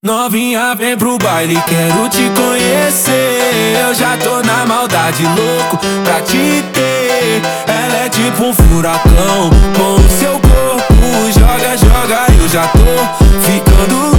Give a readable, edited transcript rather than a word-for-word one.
Novinha, vem pro baile, quero te conhecer. Eu já tô na maldade, louco pra te ter. Ela é tipo um furacão com o seu corpo. Joga, joga, eu já tô ficando